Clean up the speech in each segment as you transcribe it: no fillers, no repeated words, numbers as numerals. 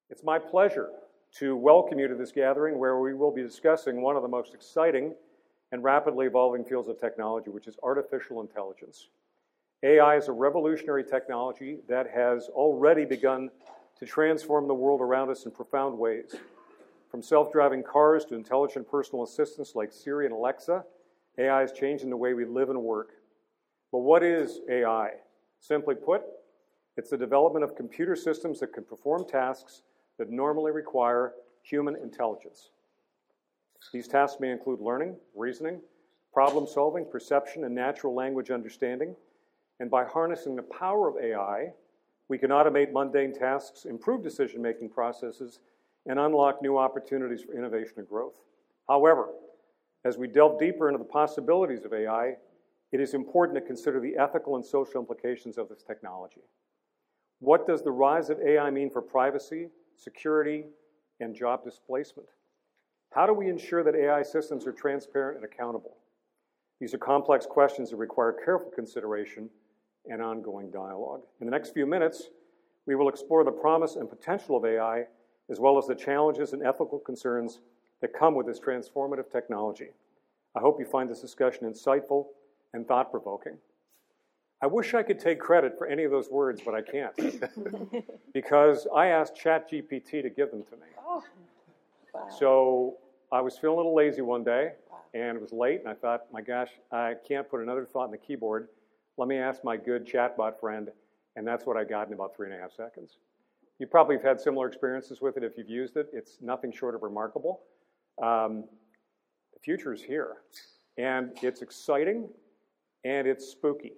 It's my pleasure to welcome you to this gathering where we will be discussing one of the most exciting and rapidly evolving fields of technology, which is artificial intelligence. AI is a revolutionary technology that has already begun to transform the world around us in profound ways. From self-driving cars to intelligent personal assistants like Siri and Alexa, AI is changing the way we live and work. But what is AI? Simply put, it's the development of computer systems that can perform tasks that normally require human intelligence. These tasks may include learning, reasoning, problem solving, perception, and natural language understanding. And by harnessing the power of AI, we can automate mundane tasks, improve decision-making processes, and unlock new opportunities for innovation and growth. However, as we delve deeper into the possibilities of AI, it is important to consider the ethical and social implications of this technology. What does the rise of AI mean for privacy, security, and job displacement? How do we ensure that AI systems are transparent and accountable? These are complex questions that require careful consideration and ongoing dialogue. In the next few minutes, we will explore the promise and potential of AI, as well as the challenges and ethical concerns that come with this transformative technology. I hope you find this discussion insightful and thought-provoking. I wish I could take credit for any of those words, but I can't. Because I asked ChatGPT to give them to me. Oh, wow. So I was feeling a little lazy one day, and it was late, and I thought, my gosh, I can't put another thought in the keyboard. Let me ask my good chatbot friend, and that's what I got in about 3.5 seconds. You probably have had similar experiences with it if you've used it. It's nothing short of remarkable. The future is here, and it's exciting, and it's spooky.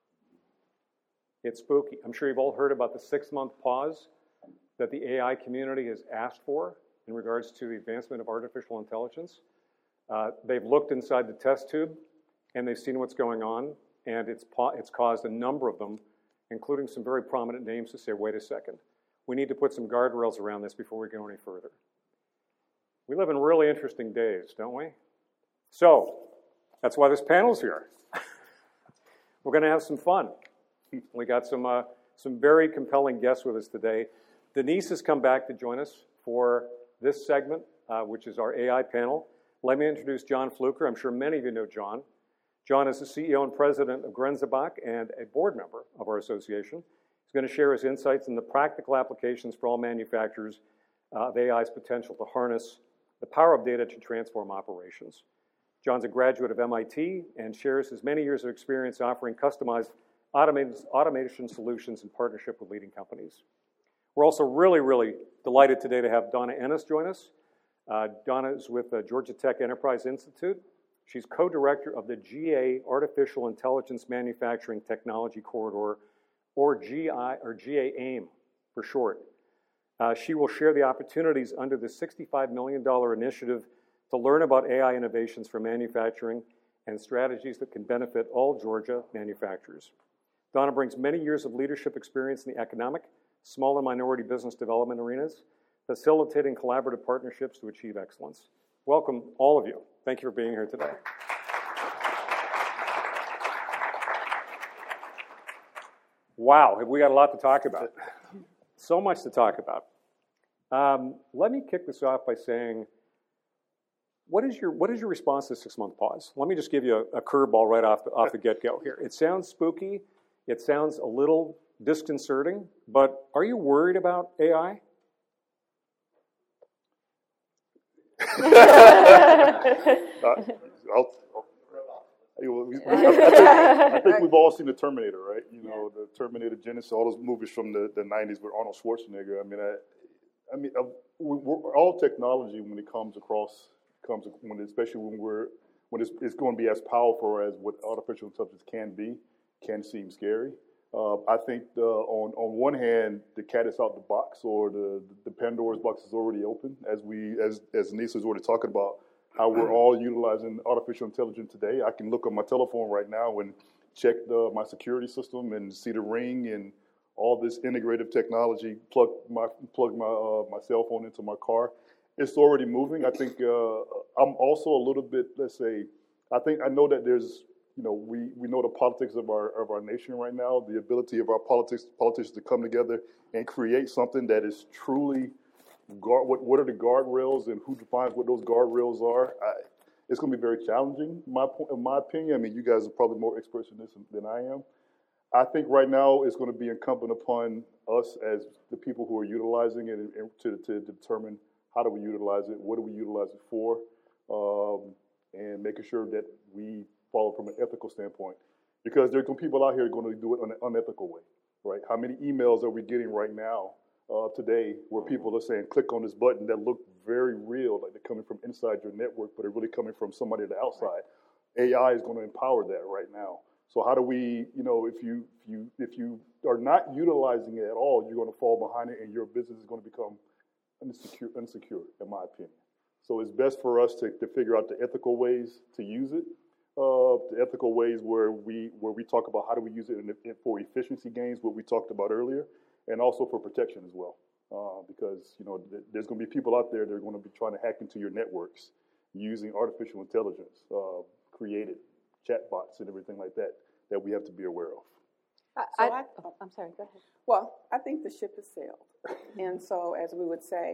It's spooky. I'm sure you've all heard about the 6-month pause that the AI community has asked for in regards to the advancement of artificial intelligence. They've looked inside the test tube, and they've seen what's going on, and it's caused a number of them, including some very prominent names, to say, wait a second, we need to put some guardrails around this before we go any further. We live in really interesting days, don't we? So, that's why this panel's here. We're going to have some fun. We got some very compelling guests with us today. Denise has come back to join us for this segment, which is our AI panel. Let me introduce John Fluker. I'm sure many of you know John. John is the CEO and president of Grenzebach and a board member of our association. He's going to share his insights in the practical applications for all manufacturers of AI's potential to harness the power of data to transform operations. John's a graduate of MIT and shares his many years of experience offering customized automation solutions in partnership with leading companies. We're also really delighted today to have Donna Ennis join us. Donna is with Georgia Tech Enterprise Institute. She's co-director of the GA Artificial Intelligence Manufacturing Technology Corridor, or GA-AIM for short. She will share the opportunities under the $65 million initiative to learn about AI innovations for manufacturing and strategies that can benefit all Georgia manufacturers. Donna brings many years of leadership experience in the economic, small and minority business development arenas, facilitating collaborative partnerships to achieve excellence. Welcome, all of you. Thank you for being here today. Wow, have we got a lot to talk about. So much to talk about. Let me kick this off by saying, what is your response to the 6-month pause? Let me just give you a curveball right off the get-go here. It sounds spooky. It sounds a little disconcerting, but are you worried about AI? I think we've all seen the Terminator, right? You know, the Terminator Genesis, all those movies from the 90s with Arnold Schwarzenegger. I mean, all technology when it comes across, especially when it's going to be as powerful as what artificial intelligence can seem scary. I think on one hand, the cat is out the box, or the Pandora's box is already open, as Nisa was already talking about how we're all utilizing artificial intelligence today. I can look on my telephone right now and check my security system and see the Ring and all this integrative technology. Plug my cell phone into my car. It's already moving. I think I'm also a little bit, I know that there's, we know the politics of our nation right now, the ability of our politicians to come together and create something that is truly what are the guardrails and who defines what those guardrails are. It's going to be very challenging, in my opinion. I mean, you guys are probably more experts in this than I am. I think right now it's going to be incumbent upon us as the people who are utilizing it and to determine how do we utilize it, what do we utilize it for, and making sure that we follow from an ethical standpoint. Because there are people out here going to do it in an unethical way, right? How many emails are we getting right now today where people are saying, click on this button that look very real, like they're coming from inside your network, but they're really coming from somebody on the outside. AI is going to empower that right now. So how do we, if you are not utilizing it at all, you're going to fall behind it, and your business is going to become insecure, in my opinion. So it's best for us to figure out the ethical ways to use it, the ethical ways where we talk about how do we use it for efficiency gains, what we talked about earlier, and also for protection as well. Because there's going to be people out there that are going to be trying to hack into your networks using artificial intelligence, created chatbots and everything like that we have to be aware of. I'm sorry, go ahead. Well, I think the ship has sailed. And so, as we would say,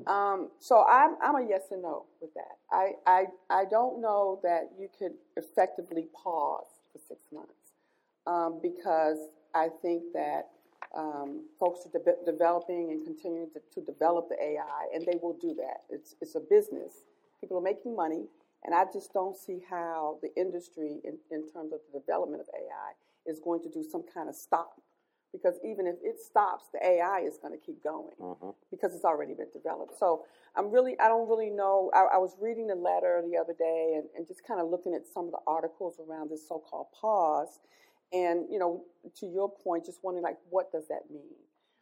so I'm a yes and no with that. I don't know that you could effectively pause for 6 months because I think that folks are developing and continuing to develop the AI, and they will do that. It's a business. People are making money. And I just don't see how the industry, in terms of the development of AI, is going to do some kind of stop. Because even if it stops, the AI is going to keep going because it's already been developed. So I don't really know. I was reading the letter the other day and just kind of looking at some of the articles around this so-called pause. And, to your point, just wondering, what does that mean?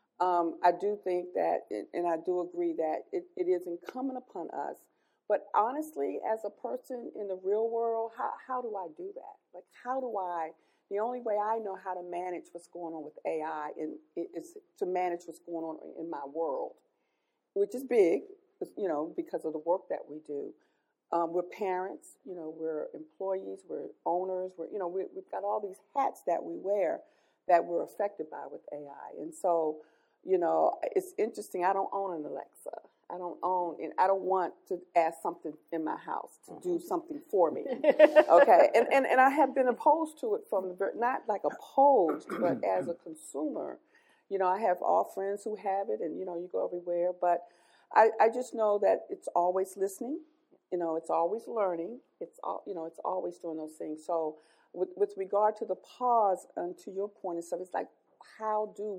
I do think that, and I do agree that it is incumbent upon us. But honestly, as a person in the real world, how do I do that? The only way I know how to manage what's going on with AI is to manage what's going on in my world, which is big, because of the work that we do. We're parents, we're employees, we're owners, we've got all these hats that we wear that we're affected by with AI. And so, it's interesting. I don't own an Alexa. I don't want to ask something in my house to do something for me. Okay, and I have been opposed to it not like opposed, but as a consumer, I have all friends who have it, and you go everywhere. But I just know that it's always listening, it's always learning, it's always doing those things. So with regard to the pause, and to your point and stuff, it's like how do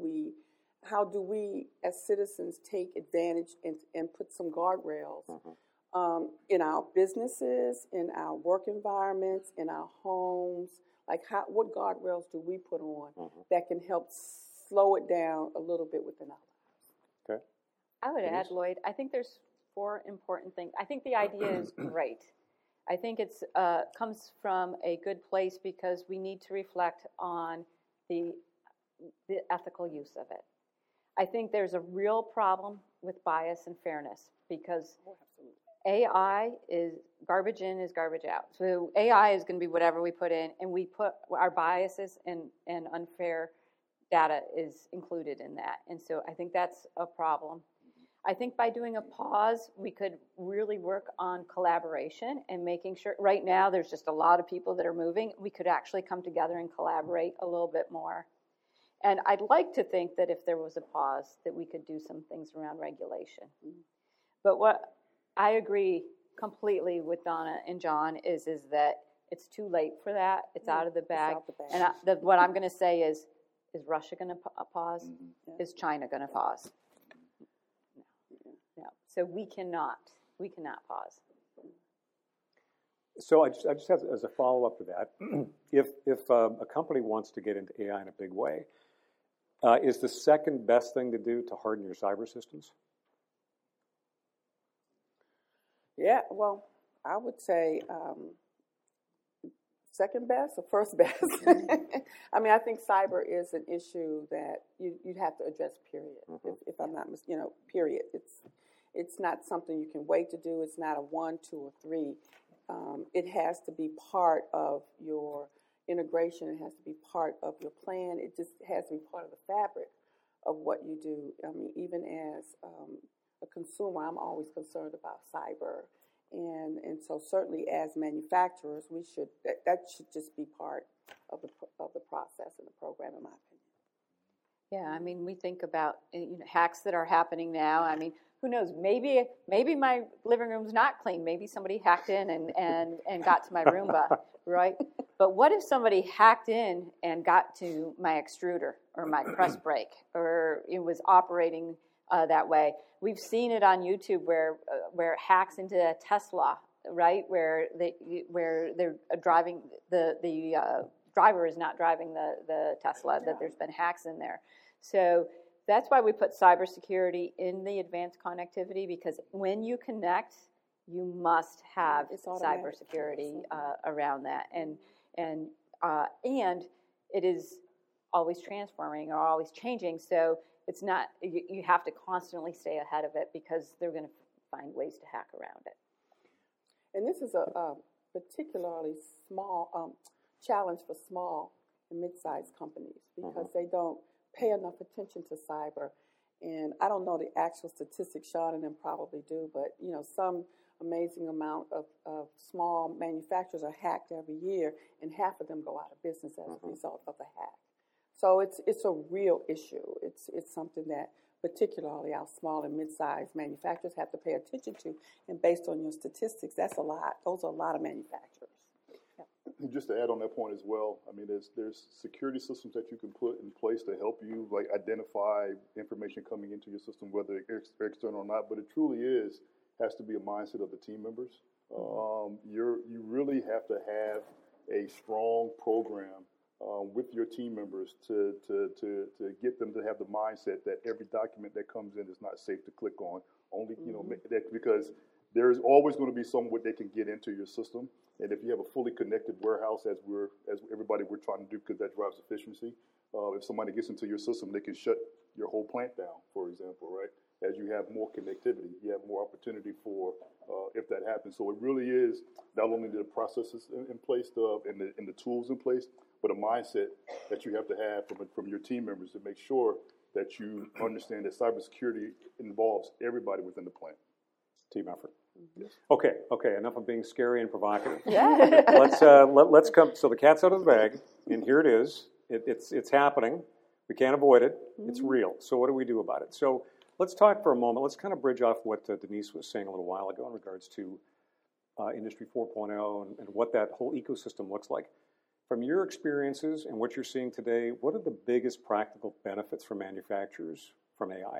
we as citizens take advantage and put some guardrails in our businesses, in our work environments, in our homes? What guardrails do we put on that can help slow it down a little bit within our lives? Okay. I would add, Lloyd, I think there's 4 important things. I think the idea is great. I think it's comes from a good place because we need to reflect on the ethical use of it. I think there's a real problem with bias and fairness because AI is garbage in is garbage out. So AI is going to be whatever we put in, and we put our biases and unfair data is included in that. And so I think that's a problem. I think by doing a pause, we could really work on collaboration and making sure. Right now, there's just a lot of people that are moving. We could actually come together and collaborate a little bit more. And I'd like to think that if there was a pause, that we could do some things around regulation. But what I agree completely with Donna and John is that it's too late for that. It's out of the bag. And what I'm going to say is Russia going to pause? Is China going to pause? No. So we cannot pause. So I just have, as a follow-up to that, if a company wants to get into AI in a big way, is the second best thing to do to harden your cyber systems? Yeah, well, I would say second best or first best. I mean, I think cyber is an issue that you'd have to address, period. If I'm not, period. It's not something you can wait to do. It's not a 1, 2, or 3. It has to be part of your integration. It has to be part of your plan. It just has to be part of the fabric of what you do. I mean, even as a consumer, I'm always concerned about cyber. And so certainly as manufacturers, that should just be part of the process and the program, in my opinion. Yeah, I mean, we think about hacks that are happening now. I mean, who knows? Maybe my living room's not clean. Maybe somebody hacked in and got to my Roomba, right? But what if somebody hacked in and got to my extruder or my press brake, or it was operating that way? We've seen it on YouTube where it hacks into a Tesla, right? Where they're driving the driver is not driving the Tesla. That there's been hacks in there. So that's why we put cybersecurity in the advanced connectivity, because when you connect, you must have cybersecurity around that, and it is always transforming or always changing. So it's not, you have to constantly stay ahead of it, because they're going to find ways to hack around it. And this is a particularly small challenge for small and mid-sized companies, because they don't pay enough attention to cyber. And I don't know the actual statistics, Sean and them probably do, but some amazing amount of small manufacturers are hacked every year, and half of them go out of business as a result of the hack. So it's a real issue. It's something that particularly our small and mid-sized manufacturers have to pay attention to. And based on your statistics, that's a lot. Those are a lot of manufacturers. Just to add on that point as well, I mean, there's security systems that you can put in place to help you, like, identify information coming into your system, whether it's external or not. But it truly has to be a mindset of the team members. You really have to have a strong program with your team members to get them to have the mindset that every document that comes in is not safe to click on. Only that, because there is always going to be somewhere they can get into your system. And if you have a fully connected warehouse, as everybody we're trying to do, because that drives efficiency, if somebody gets into your system, they can shut your whole plant down, for example, right? As you have more connectivity, you have more opportunity for if that happens. So it really is not only the processes in place and the tools in place, but a mindset that you have to have from your team members to make sure that you understand that cybersecurity involves everybody within the plant. Team effort. Yes. Okay. Enough of being scary and provocative. Yeah. Let's come. So the cat's out of the bag, and here it is. It's happening. We can't avoid it. It's real. So what do we do about it? So let's talk for a moment. Let's kind of bridge off what Denise was saying a little while ago in regards to Industry 4.0 and what that whole ecosystem looks like. From your experiences and what you're seeing today, what are the biggest practical benefits for manufacturers from AI?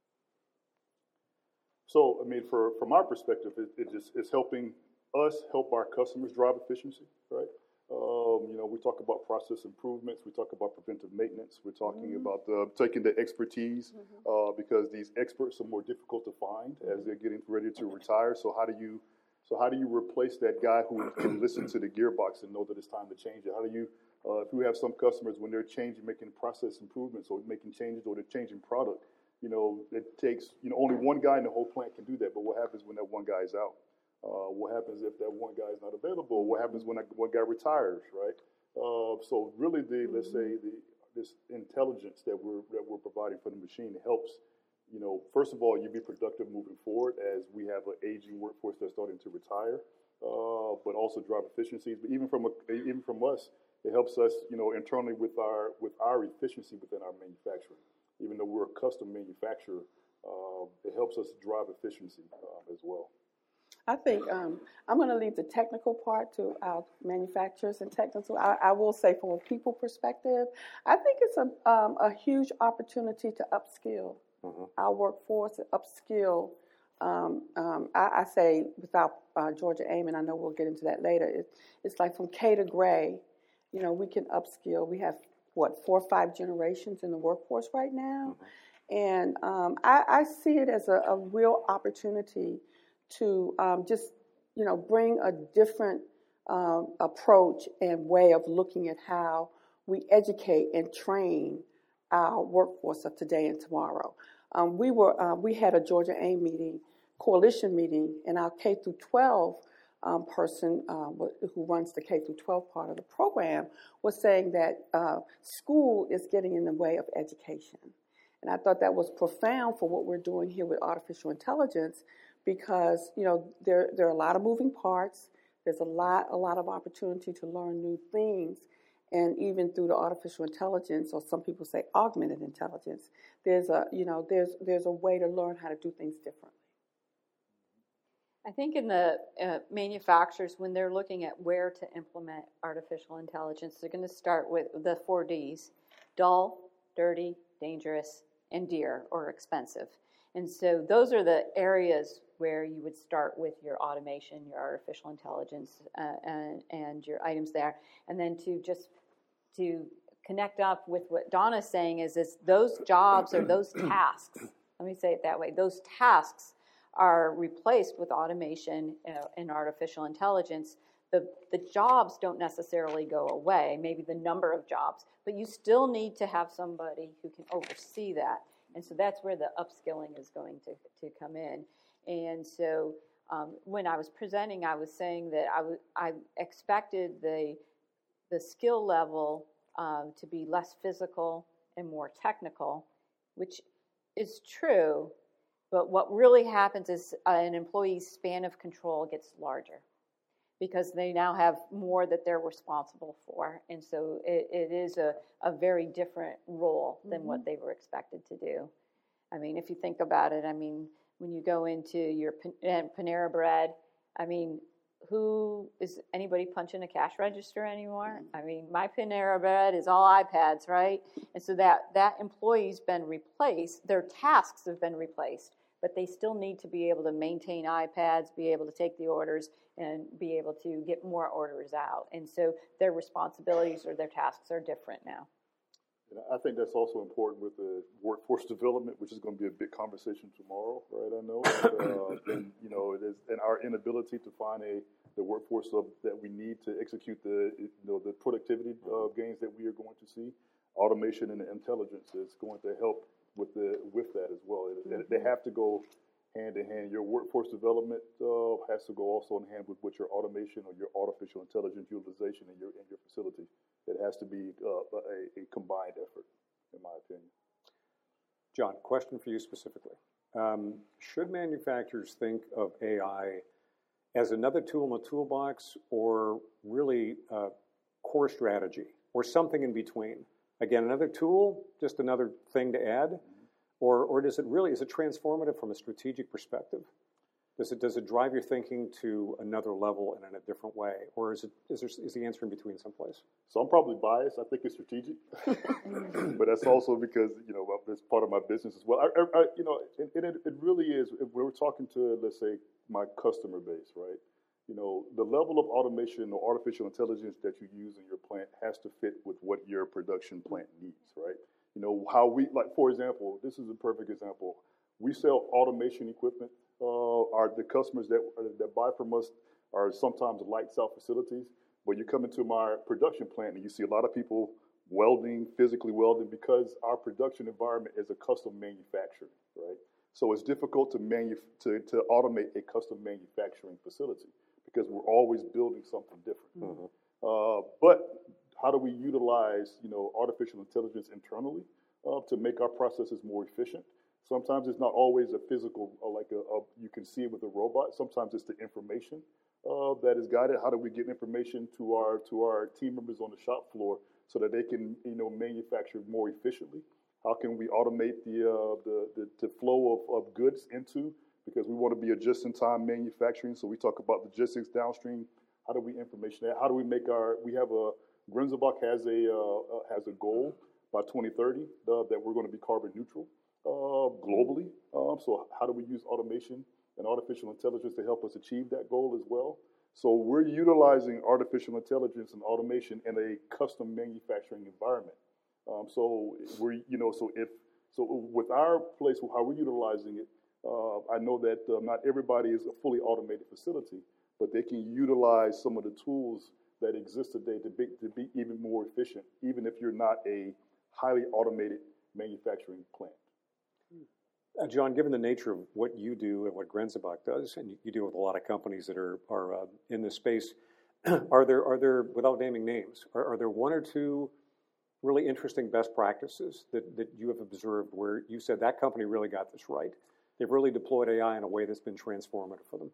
So, I mean, from our perspective, it's helping us help our customers drive efficiency, right? We talk about process improvements. We talk about preventive maintenance. We're talking about taking the expertise because these experts are more difficult to find as they're getting ready to retire. So how do you replace that guy who can listen to the gearbox and know that it's time to change it? How do you, if you have some customers when they're making process improvements or making changes or they're changing product, it takes, only one guy in the whole plant can do that. But what happens when that one guy is out? What happens if that one guy is not available? What happens when that one guy retires, right? So really, let's say this intelligence that we're providing for the machine helps. First of all, you be productive moving forward as we have an aging workforce that's starting to retire, but also drive efficiencies. But even from us, it helps us, internally with our efficiency within our manufacturing. Even though we're a custom manufacturer, it helps us drive efficiency as well. I think I'm going to leave the technical part to our manufacturers and technical. I will say, from a people perspective, I think it's a huge opportunity to upskill our workforce, upskill. I say without Georgia Amon, I know we'll get into that later. It's like from K to Gray, we can upskill. We have 4 or 5 generations in the workforce right now, and I see it as a real opportunity to just, bring a different approach and way of looking at how we educate and train our workforce of today and tomorrow. We had a Georgia AIM meeting, coalition meeting, and our K through 12 person who runs the K through 12 part of the program was saying that school is getting in the way of education. And I thought that was profound for what we're doing here with artificial intelligence, because there are a lot of moving parts. There's a lot of opportunity to learn new things, and even through the artificial intelligence, or some people say augmented intelligence, there's a way to learn how to do things differently. I think in the manufacturers, when they're looking at where to implement artificial intelligence, they're going to start with the 4 Ds: dull, dirty, dangerous, and dear or expensive. And so those are the areas where you would start with your automation, your artificial intelligence, and your items there. And then to connect up with what Donna's saying is those jobs or those tasks, let me say it that way, those tasks are replaced with automation and artificial intelligence. The jobs don't necessarily go away, maybe the number of jobs, but you still need to have somebody who can oversee that. And so that's where the upskilling is going to come in. And so when I was presenting, I was saying that I expected the skill level to be less physical and more technical, which is true. But what really happens is an employee's span of control gets larger because they now have more that they're responsible for. And so it is a very different role than what they were expected to do. I mean, if you think about it, I mean, when you go into your Panera Bread, I mean, is anybody punching a cash register anymore? I mean, my Panera Bread is all iPads, right? And so that employee's been replaced, their tasks have been replaced, but they still need to be able to maintain iPads, be able to take the orders, and be able to get more orders out. And so their responsibilities or their tasks are different now. And I think that's also important with the workforce development, which is going to be a big conversation tomorrow, right? I know, and it is, and our inability to find the workforce that we need to execute the productivity gains that we are going to see. Automation and intelligence is going to help with that as well. They have to go hand in hand. Your workforce development has to go also in hand with your automation or your artificial intelligence utilization in your facility. It has to be a combined effort, in my opinion. John, question for you specifically. Should manufacturers think of AI as another tool in the toolbox, or really a core strategy, or something in between? Again, another tool, just another thing to add? Or is it transformative from a strategic perspective? Does it drive your thinking to another level and in a different way? Or is the answer in between someplace? So I'm probably biased. I think it's strategic. But that's also because, it's part of my business as well. It really is. If we're talking to, let's say, my customer base, right? The level of automation or artificial intelligence that you use in your plant has to fit with what your production plant needs, right? How we, like, for example, this is a perfect example. We sell automation equipment. The customers that buy from us are sometimes lights out facilities, but you come into my production plant and you see a lot of people physically welding, because our production environment is a custom manufacturing, right? So it's difficult to automate a custom manufacturing facility because we're always building something different. But how do we utilize, artificial intelligence internally to make our processes more efficient? Sometimes it's not always a physical, you can see it with a robot. Sometimes it's the information that is guided. How do we get information to our team members on the shop floor so that they can, manufacture more efficiently? How can we automate the flow of goods because we want to be a just-in-time manufacturing. So we talk about logistics downstream. How do we information that? How do we Grenzebach has a goal by 2030 that we're going to be carbon neutral globally. So how do we use automation and artificial intelligence to help us achieve that goal as well? So we're utilizing artificial intelligence and automation in a custom manufacturing environment. So with our place, how we're utilizing it, I know that not everybody is a fully automated facility, but they can utilize some of the tools that exist today to be even more efficient, even if you're not a highly automated manufacturing plant. John, given the nature of what you do and what Grenzebach does, and you deal with a lot of companies that are in this space, are there, without naming names, are there one or two really interesting best practices that you have observed where you said that company really got this right? They've really deployed AI in a way that's been transformative for them.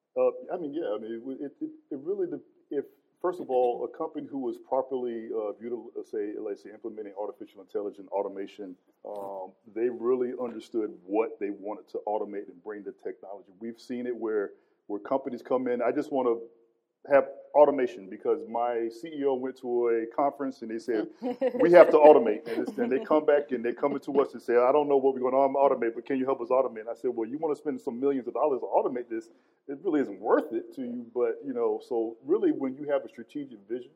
It really, if first of all, a company who was properly, let's say, implementing artificial intelligence, automation, they really understood what they wanted to automate and bring the technology. We've seen it where companies come in, I just want to have automation because my CEO went to a conference and they said, we have to automate. And they come back and they come into us and say, I don't know what we're going to automate, but can you help us automate? And I said, well, you want to spend some millions of dollars to automate this, it really isn't worth it to you. But, so really when you have a strategic vision,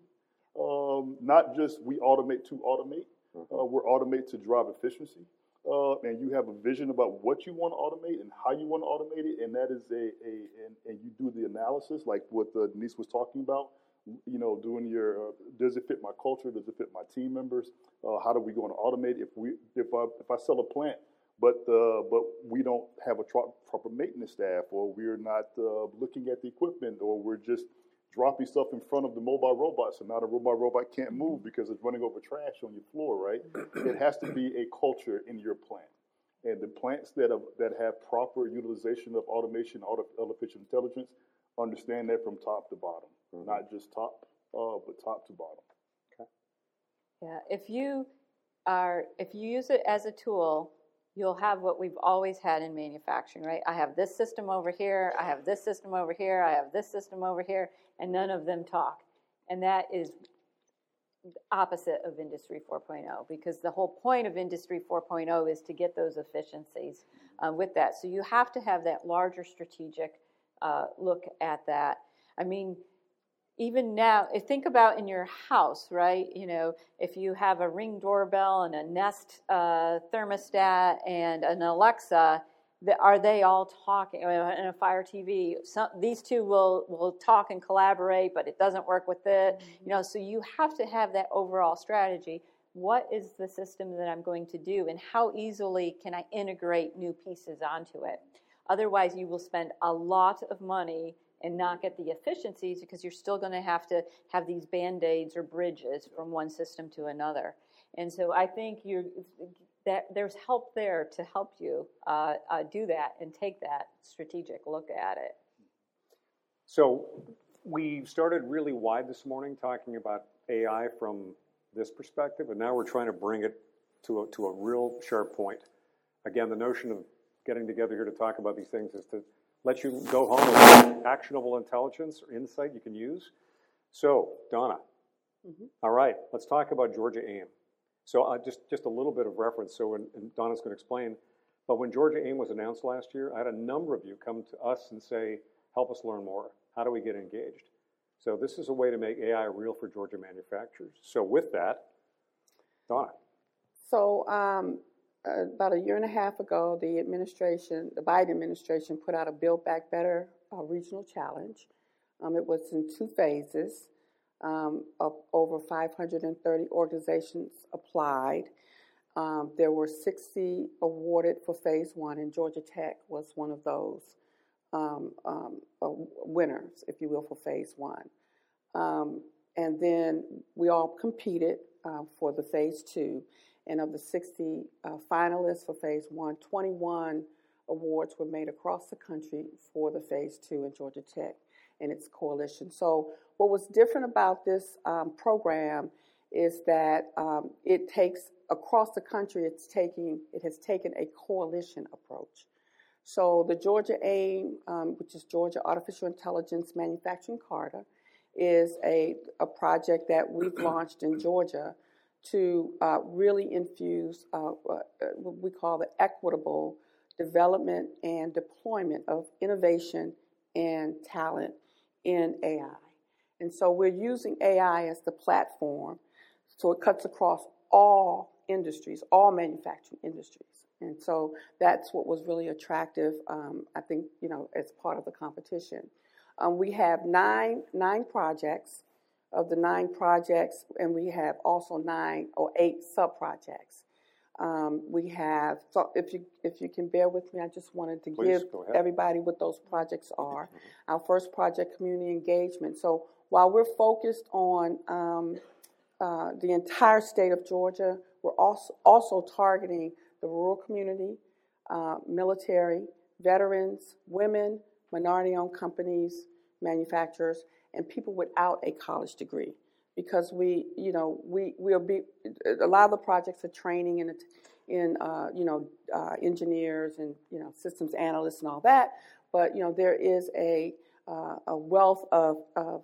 not just we automate to automate, we're automate to drive efficiency. And you have a vision about what you want to automate and how you want to automate it, and that is and you do the analysis, like what Denise was talking about. Doing your does it fit my culture? Does it fit my team members? How do we going to automate? If I sell a plant, but we don't have a proper maintenance staff, or we're not looking at the equipment, or we're just dropping stuff in front of the mobile robot, so now the robot can't move because it's running over trash on your floor, right? It has to be a culture in your plant. And the plants that have proper utilization of automation, artificial intelligence, understand that from top to bottom, not just top, but top to bottom. Okay. Yeah, if you use it as a tool, you'll have what we've always had in manufacturing, right? I have this system over here, I have this system over here, I have this system over here, and none of them talk. And that is the opposite of Industry 4.0, because the whole point of Industry 4.0 is to get those efficiencies with that. So you have to have that larger strategic look at that. I mean, even now, think about in your house, right? If you have a Ring doorbell and a Nest thermostat and an Alexa, are they all talking? And a Fire TV, these two will talk and collaborate, but it doesn't work with it. So you have to have that overall strategy. What is the system that I'm going to do, and how easily can I integrate new pieces onto it? Otherwise, you will spend a lot of money and not get the efficiencies, because you're still going to have these Band-Aids or bridges from one system to another. And so I think there's help there to help you do that and take that strategic look at it. So we started really wide this morning talking about AI from this perspective, and now we're trying to bring it to a real sharp point. Again, the notion of getting together here to talk about these things is to let you go home with actionable intelligence or insight you can use. So, Donna, all right, let's talk about Georgia AIM. So just a little bit of reference, and Donna's going to explain, but when Georgia AIM was announced last year, I had a number of you come to us and say, help us learn more. How do we get engaged? So this is a way to make AI real for Georgia manufacturers. So with that, Donna. So about a year and a half ago, the Biden administration put out a Build Back Better regional challenge. It was in 2 phases. Of over 530 organizations applied. There were 60 awarded for phase 1, and Georgia Tech was one of those winners, if you will, for phase 1. And then we all competed for the phase 2. And of the 60 finalists for phase 1, 21 awards were made across the country for the phase 2 in Georgia Tech and its coalition. So what was different about this program is that it takes, across the country, it has taken a coalition approach. So the Georgia AIM, which is Georgia Artificial Intelligence Manufacturing Charter, is a project that we've launched in Georgia to really infuse what we call the equitable development and deployment of innovation and talent in AI. And so we're using AI as the platform, so it cuts across all industries, all manufacturing industries. And so that's what was really attractive, I think, as part of the competition. We have nine projects. Of the 9 projects, and we have also 9 or 8 sub-projects. We have, so if you can bear with me, I just wanted to give everybody what those projects are. Our first project, community engagement. So while we're focused on the entire state of Georgia. We're also targeting the rural community, military, veterans, women, minority-owned companies, manufacturers, and people without a college degree. Because we'll be a lot of the projects are training in engineers and systems analysts and all that. But there is a wealth of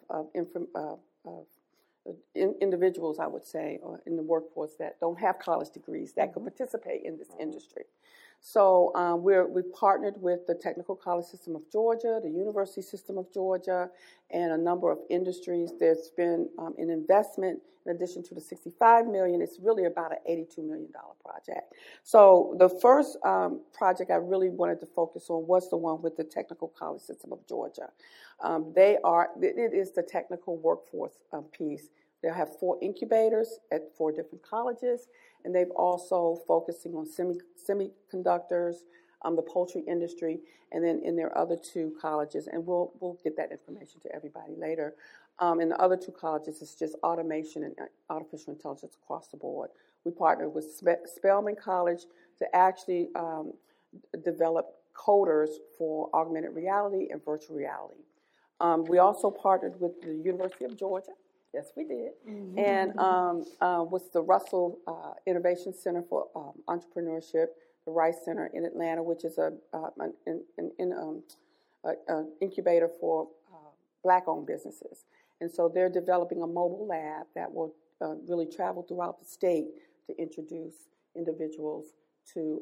individuals, I would say, in the workforce that don't have college degrees that could participate in this industry. So we've partnered with the Technical College System of Georgia, the University System of Georgia, and a number of industries. There's been an investment in addition to the $65 million. It's really about an $82 million project. So the first project I really wanted to focus on was the one with the Technical College System of Georgia. It is the technical workforce piece. They'll have 4 incubators at 4 different colleges, and they've also focusing on semiconductors, the poultry industry, and then in their other 2 colleges, and we'll get that information to everybody later. In the other 2 colleges, it's just automation and artificial intelligence across the board. We partnered with Spelman College to actually develop coders for augmented reality and virtual reality. We also partnered with the University of Georgia. Yes, we did. Mm-hmm. And with the Russell Innovation Center for Entrepreneurship, the Rice Center in Atlanta, which is an incubator for Black-owned businesses. And so they're developing a mobile lab that will really travel throughout the state to introduce individuals to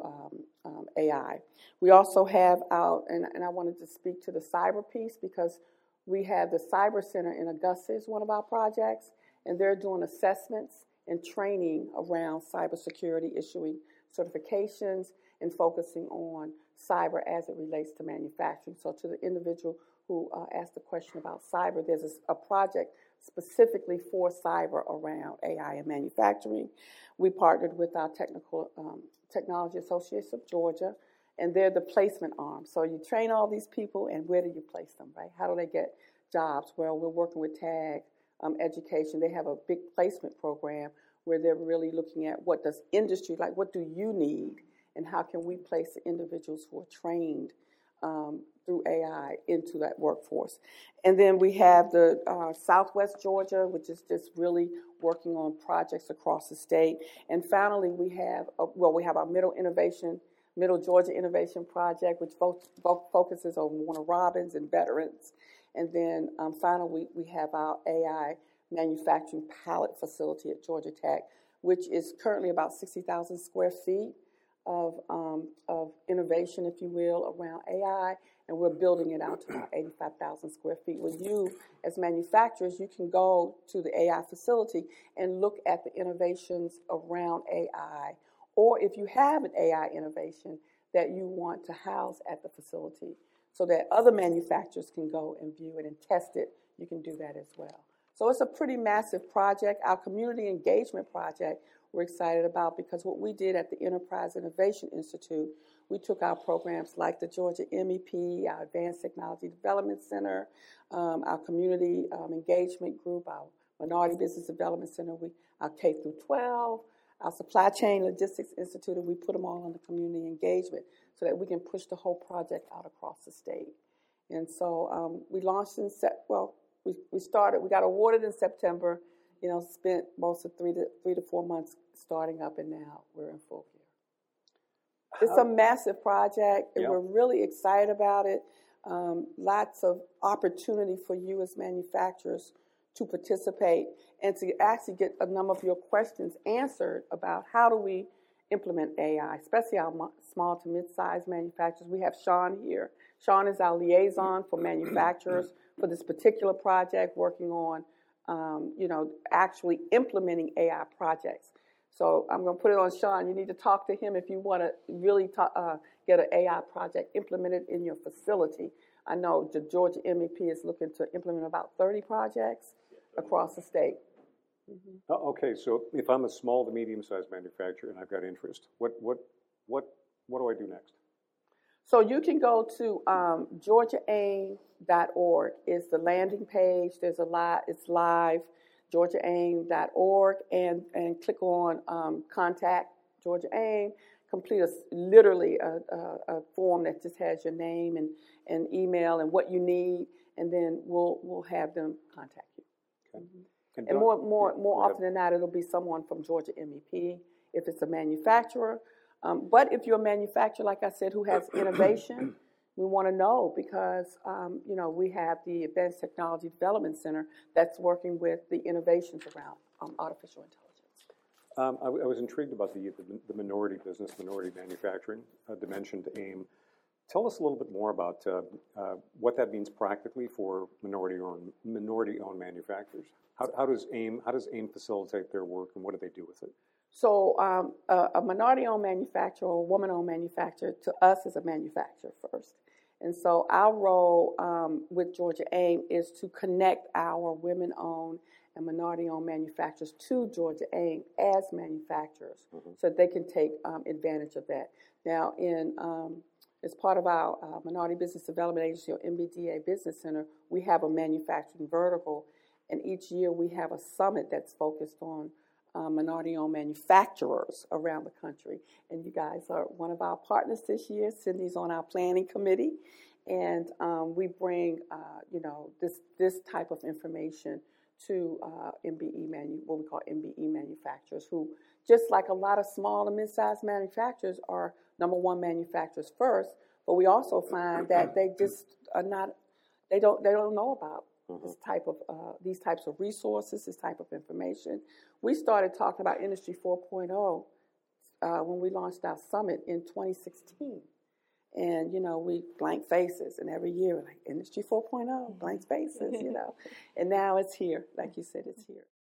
AI. We also have and I wanted to speak to the cyber piece because we have the Cyber Center in Augusta is one of our projects, and they're doing assessments and training around cybersecurity, issuing certifications and focusing on cyber as it relates to manufacturing. So to the individual who asked the question about cyber, there's a project specifically for cyber around AI and manufacturing. We partnered with our Technology Associates of Georgia, and they're the placement arm. So you train all these people, and where do you place them, right? How do they get jobs? Well, we're working with TAG Education. They have a big placement program where they're really looking at what does industry, like what do you need, and how can we place the individuals who are trained through AI into that workforce. And then we have the Southwest Georgia, which is just really working on projects across the state. And finally, we have our Middle Georgia Innovation Project, which focuses on Warner Robins and veterans. And then finally, we have our AI manufacturing pilot facility at Georgia Tech, which is currently about 60,000 square feet of innovation, if you will, around AI. And we're building it out to about 85,000 square feet. With you, as manufacturers, you can go to the AI facility and look at the innovations around AI. Or if you have an AI innovation that you want to house at the facility so that other manufacturers can go and view it and test it, you can do that as well. So it's a pretty massive project. Our community engagement project we're excited about because what we did at the Enterprise Innovation Institute, we took our programs like the Georgia MEP, our Advanced Technology Development Center, our community engagement group, our Minority Business Development Center, our K through 12, our Supply Chain Logistics Institute, and we put them all under community engagement so that we can push the whole project out across the state. And so we launched we got awarded in September, spent most of 3 to 4 months starting up, and now we're in full gear. It's a massive project, and we're really excited about it. Lots of opportunity for you as manufacturers to participate and to actually get a number of your questions answered about how do we implement AI, especially our small to mid-sized manufacturers. We have Sean here. Sean is our liaison for manufacturers for this particular project, working on, actually implementing AI projects. So I'm going to put it on Sean. You need to talk to him if you want to really get an AI project implemented in your facility. I know the Georgia MEP is looking to implement about 30 projects across the state. Mm-hmm. Okay, so if I'm a small to medium-sized manufacturer and I've got interest, what do I do next? So you can go to GeorgiaAIM.org is the landing page. It's live. georgiaaim.org and click on contact Georgia AIM. Complete literally a form that just has your name and email and what you need, and then we'll have them contact you. Okay. Mm-hmm. And more often than not, it'll be someone from Georgia MEP if it's a manufacturer. But if you're a manufacturer, like I said, who has innovation, we want to know because we have the Advanced Technology Development Center that's working with the innovations around artificial intelligence. I was intrigued about the minority business, minority manufacturing dimension to AIM. Tell us a little bit more about what that means practically for minority-owned manufacturers. How does AIM facilitate their work, and what do they do with it? So a minority-owned manufacturer or woman-owned manufacturer to us is a manufacturer first. And so our role with Georgia AIM is to connect our women-owned and minority-owned manufacturers to Georgia AIM as manufacturers, so that they can take advantage of that. Now, as part of our Minority Business Development Agency, or MBDA Business Center, we have a manufacturing vertical, and each year we have a summit that's focused on minority-owned manufacturers around the country. And you guys are one of our partners this year. Cindy's on our planning committee, and we bring this type of information to what we call MBE manufacturers, who, just like a lot of small and mid-sized manufacturers, are number one manufacturers first. But we also find that they just are not. They don't know about these types of resources, this type of information. We started talking about Industry 4.0 when we launched our summit in 2016. And, we blank faces, and every year we're like, Industry 4.0, blank faces, and now it's here. Like you said, it's here.